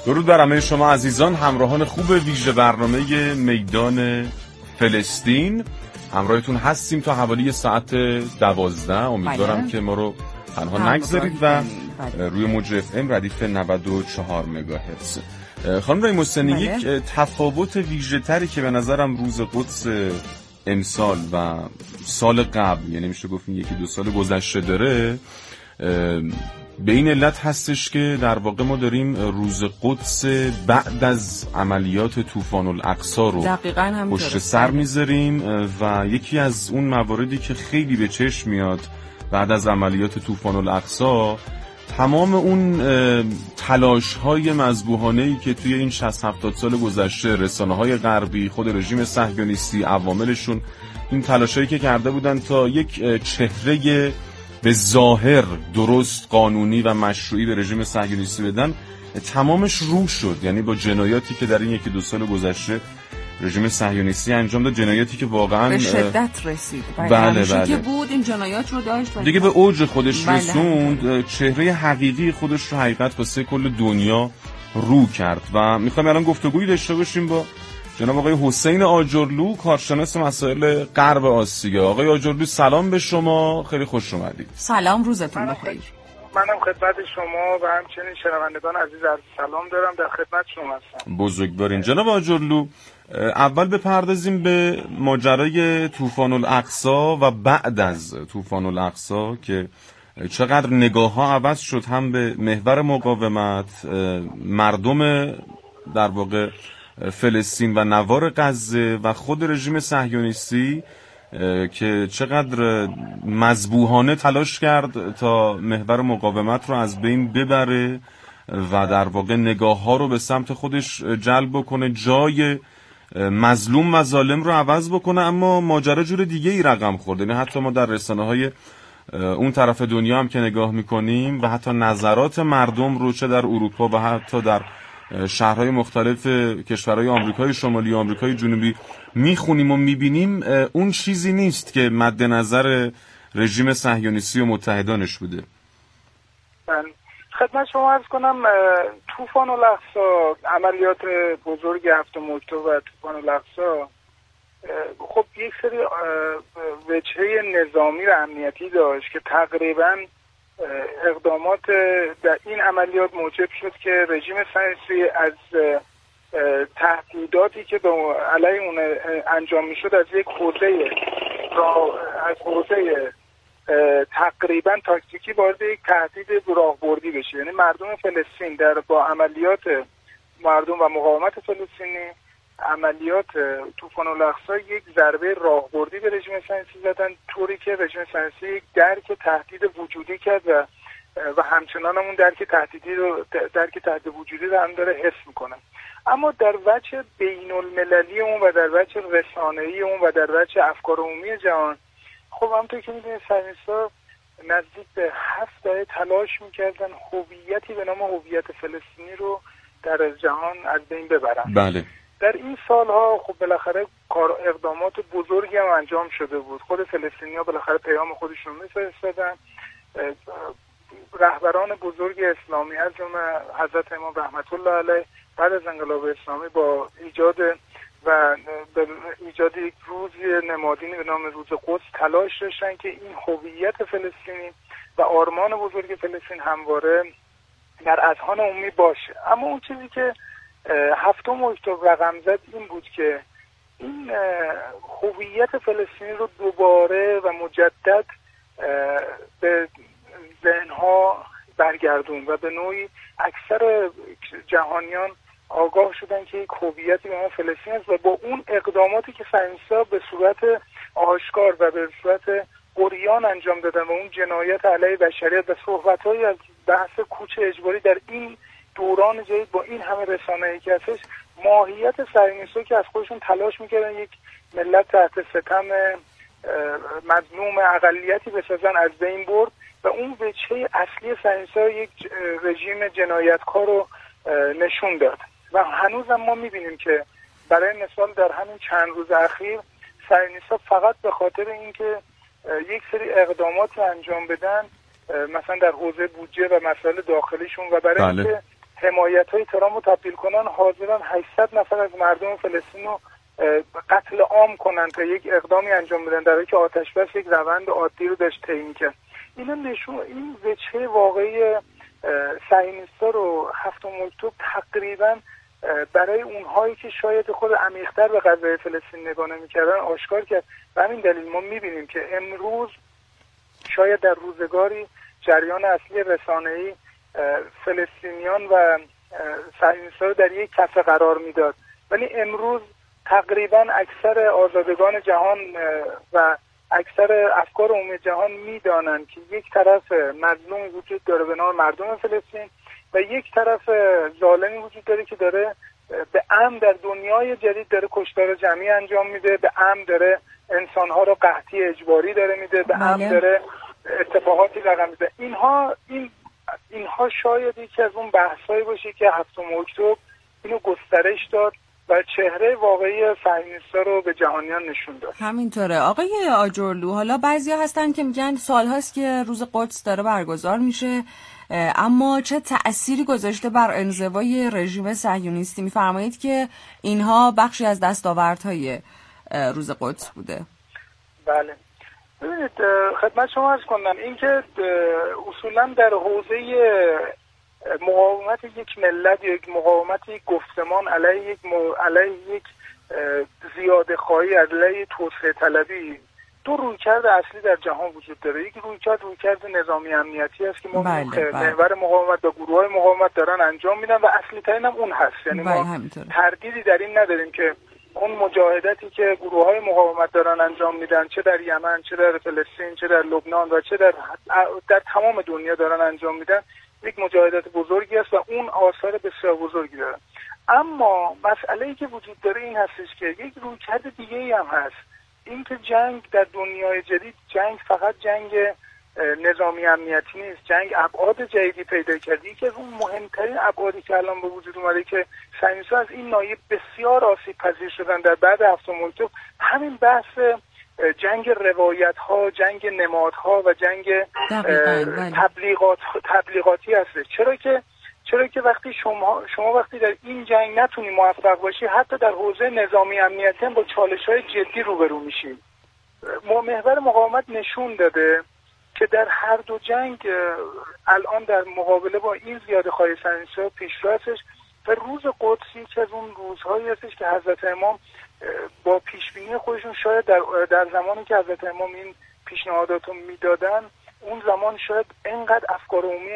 درود بر همه شما عزیزان، همراهان خوب ویژه برنامه میدان فلسطین. همراهتون هستیم تا حوالی ساعت 12. امیدوارم که ما رو تنها نگذارید و روی موج FM ردیف 94 مگاهرتز. خانم رای محسنی، یک تفاوت ویژه تری که به نظرم روز قدس امسال و سال قبل، یعنی میشه گفت یکی دو سال گذشته داره، به این علت هستش که در واقع ما داریم روز قدس بعد از عملیات طوفان الاقصی رو پشت سر میذاریم و یکی از اون مواردی که خیلی به چشم میاد بعد از عملیات طوفان الاقصی، تمام اون تلاش‌های مذبوحانه‌ای که توی این 60-70 سال گذشته رسانه‌های غربی، خود رژیم صهیونیستی، عواملشون این تلاشایی که کرده بودن تا یک چهره به ظاهر درست، قانونی و مشروعی به رژیم صهیونیستی بدن، تمامش رو شد. یعنی با جنایاتی که در این یکی دو سال گذشته رژیم صهیونیستی انجام داد، جنایاتی که واقعا به شدت رسید. بله. که بود این جنایات رو داشت دیگه به اوج خودش رسوند، چهره حقیقی خودش رو حقیقت واسه کل دنیا رو کرد. و میخوایم الان گفتگویی داشته باشیم با جناب آقای حسین آجرلو، کارشناس مسائل غرب آسیا. آقای آجرلو سلام به شما، خیلی خوش اومدید. سلام، روزتون بخیر. منم خدمت شما و همچنین شنوندگان عزیز عرض سلام دارم، در خدمت شما هستم. بزرگوارین. جناب آجرلو، اول بپردازیم به ماجرای طوفان الاقصی و بعد از طوفان الاقصی که چقدر نگاه‌ها عوض شد، هم به محور مقاومت، مردم در واقع فلسطین و نوار غزه و خود رژیم صهیونیستی که چقدر مذبوحانه تلاش کرد تا محور مقاومت رو از بین ببره و در واقع نگاه‌ها رو به سمت خودش جلب بکنه، جای مظلوم و ظالم رو عوض بکنه. اما ماجرا جور دیگه ای رقم خورد. یعنی حتی ما در رسانه‌های اون طرف دنیا هم که نگاه می‌کنیم و حتی نظرات مردم رو چه در اروپا و حتی در شهرهای مختلف کشورهای آمریکای شمالی و آمریکای جنوبی میخونیم و میبینیم، اون چیزی نیست که مد نظر رژیم صهیونیستی و متحدانش بوده. خدمت شما عرض کنم، طوفان الاقصی، عملیات بزرگ 7 اکتبر و طوفان الاقصی خب یک سری وجهه نظامی و امنیتی داشت که تقریباً اقدامات در این عملیات موجب شد که رژیم صهیونیستی از تهدیداتی که علیه اون انجام میشد از یک حوزه تقریبا تاکتیکی وارد یک تهدید راهبردی بشه. یعنی مردم فلسطین با عملیات مردم و مقاومت فلسطینی، عملیات طوفان الاقصی یک ضربه راهبردی به رژیم صهیونیستی زدن، طوری که رژیم صهیونیستی یک درک تهدید وجودی کرد و همچنان همون درک تهدید وجودی رو هم داره حس میکنه. اما در وجه بین المللی اون و در وجه رسانه‌ای اون و در وجه افکار عمومی جهان، خب همونطور که میدونید صهیونیست‌ها نزدیک به 7 دهه تلاش میکردن هویتی به نام هویت فلسطینی رو در جهان از بین ببرن. بله. در این سالها خب بالاخره اقدامات بزرگی هم انجام شده بود. خود فلسطینی‌ها بالاخره پیام خودشون می‌فرستادن. رهبران بزرگ اسلامی از جمله حضرت امام رحمت الله علیه بعد از انقلاب اسلامی با ایجاد یک روز نمادینی به نام روز قدس تلاش داشتن که این هویت فلسطینی و آرمان بزرگ فلسطین همواره در اذهان عمومی باشه. اما اون چیزی که 7 اکتبر رقم زد این بود که این هویت فلسطینی رو دوباره و مجدد به ذهنها برگردون و به نوعی اکثر جهانیان آگاه شدن که یک هویتی به نام فلسطین است و با اون اقداماتی که صهیونیست‌ها به صورت آشکار و به صورت عریان انجام دادن و اون جنایت علیه بشریت و صحبت‌هایی از بحث کوچ اجباری در این دوران جدید با این همه رسانه‌ای که هستش، ماهیت صهیونیست‌ها که از خودشون تلاش می‌کردن یک ملت تحت ستم مظلوم اقلیتی بسازن از بین برد و اون وجهه اصلی صهیونیست‌ها یک رژیم جنایتکار رو نشون داد. و هنوز هم ما می‌بینیم که برای مثال در همین چند روز اخیر صهیونیست‌ها فقط به خاطر اینکه یک سری اقدامات انجام بدن، مثلا در حوزه بودجه و مسائل داخلیشون و برای اینکه حمایت‌های ترامپ رو تبدیل کنن، حاضرن 800 نفر از مردم فلسطین رو قتل عام کنن تا یک اقدامی انجام بدن، در حالی که آتش بس یک روند عادی رو داشت طی می‌کرد. این وجه واقعی صهیونیست‌ها رو 7 اکتبر تقریبا برای اونهایی که شاید خود عمیق‌تر به قضیه فلسطین نگاه نمی‌کردن آشکار کرد. به همین دلیل ما می‌بینیم که امروز شاید در روزگاری جریان اصلی رسانه‌ای فلسطینیان و صهیونیست‌ها رو در یک کفه قرار میداد، ولی امروز تقریبا اکثر آزادگان جهان و اکثر افکار عمومی جهان میدانند که یک طرف مظلومی وجود داره به نام مردم فلسطین و یک طرف ظالمی وجود داره که داره به عمد در دنیای جدید داره کشتار جمعی انجام میده، به عمد داره انسانها رو قحطی اجباری داره میده، به عمد داره اتفاقاتی رقم میده. اینها شاید یکی از اون بحثایی باشه که 7 اکتبر اینو گسترش داد و چهره واقعی صهیونیست‌ها رو به جهانیان نشون داد. همینطوره آقای آجرلو. حالا بعضیا هستن که میگن سال‌هاست که روز قدس داره برگزار میشه، اما چه تأثیری گذاشته بر انزوای رژیم صهیونیستی؟ میفرمایید که اینها بخشی از دستاوردهای روز قدس بوده. بله، ببینید خدمت شما عرض کنم اینکه اصولا در حوزه مقاومت یک ملت یا یک مقاومت یک گفتمان علیه یک زیاده خواهی، علیه توسعه طلبی، دو رویکرد اصلی در جهان وجود داره. یک رویکرد نظامی امنیتی است که ما محور مقاومت و گروه‌های مقاومت دارن انجام میدن و اصلی ترین هم اون هست. یعنی ما تردیدی در این نداریم که اون مجاهدتی که گروه‌های مقاومت دارن انجام میدن، چه در یمن، چه در فلسطین، چه در لبنان و چه در تمام دنیا دارن انجام میدن، یک مجاهدات بزرگی است و اون آثار بسیار بزرگی داره. اما مسئله‌ای که وجود داره این هستش که یک رویکرد دیگه‌ای هم هست، این که جنگ در دنیای جدید، جنگ فقط جنگ نظامی امنیتی نیست، جنگ ابعاد جدیدی پیدا کرده. یکی از اون مهمترین ابعادی که الان به وجود اومده که صهیونیست‌ها از این ناحیه بسیار آسیب پذیر شدن در بعد 7 اکتبر، همین بحث جنگ روایت‌ها، جنگ نمادها و جنگ تبلیغاتی هست. چرا که وقتی شما وقتی در این جنگ نتونی موفق باشی، حتی در حوزه نظامی امنیتی هم با چالش‌های جدی روبرو میشی. محور مقاومت نشون داده که در هر دو جنگ الان در مقابله با این زیاده خواهی صهیونیست‌ها پیشرو هستش و روز قدسی که از اون روزهایی هستش که حضرت امام با پیشبینی خودشون شاید در زمانی که حضرت امام این پیشنهادات رو میدادن، اون زمان شاید اینقدر افکار عمومی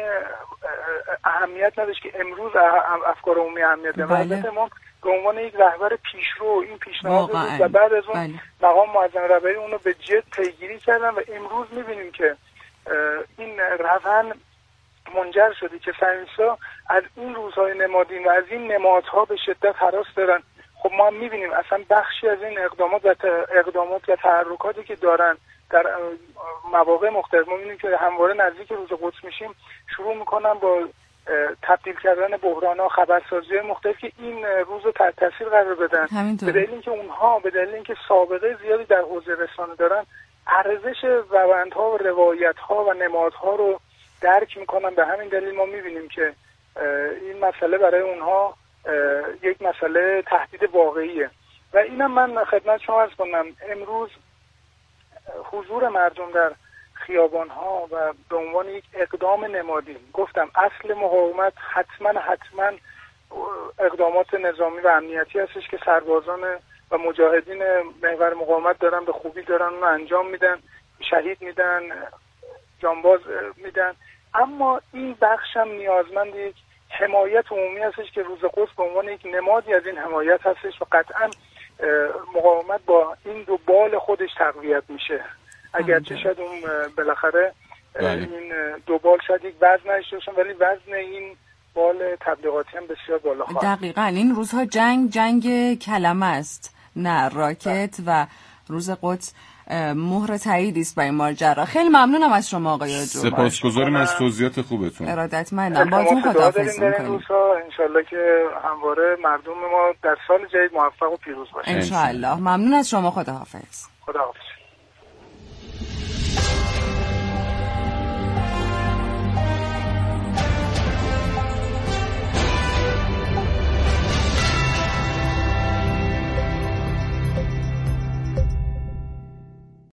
اهمیت نداشت که امروز افکار عمومی اهمیت داره. حضرت امام به عنوان یک رهبر پیشرو این پیشنهاد و بعد از اون مقام معظم رهبری اون رو به جد پیگیری کردن و امروز می‌بینیم که این روند منجر شده که صهیونیست‌ها از این روزهای نمادین و از این نمادها به شدت هراس دارن. خب ما هم می‌بینیم اصلا بخشی از این اقدامات و تحرکاتی که دارن در مواقع مختلف، ما می‌بینیم که همواره نزدیک روز قدس میشیم شروع می‌کنن با تبدیل کردن بحران‌ها، خبرسازی‌های مختلف که این روز رو تحت تاثیر قرار بدن. به دلیل اینکه اونها به دلیل اینکه سابقه زیادی در حوزه رسانه دارن، ارزش روندها و روایت‌ها و نمادها رو درک می‌کنن. به همین دلیل ما می‌بینیم که این مسئله برای اونها یک مسئله تهدید واقعیه. و اینم من خدمت شما عرض کنم، امروز حضور مردم در خیابان‌ها و به عنوان یک اقدام نمادین، گفتم اصل مقاومت حتما اقدامات نظامی و امنیتی هستش که سربازان و مجاهدین محور مقاومت دارن به خوبی دارن و انجام میدن، شهید میدن، جانباز میدن. اما این بخش هم نیازمند یک حمایت عمومی هستش که روز قدس به عنوان یک نمادی از این حمایت هستش و قطعا مقاومت با این دو بال خودش تقویت میشه. اگرچه شاید اون بالاخره این دو بال شاید یک وزن داشته باشن، ولی وزن این بال تبلیغاتی هم بسیار بالا خواهد. دقیقاً این روزها جنگ کلمه است، نه راکت. و روز قدس مهر تاییدی است برای ماجرا. خیلی ممنونم از شما آقای آجرلو. سپاسگزاریم از توضیحات خوبتون. ارادتمندم. باهاتون خداحافظی می‌کنیم. ان شاءالله که همواره مردم ما در سال جدید موفق و پیروز باشن. ان شاءالله. ممنون از شما. خداحافظ.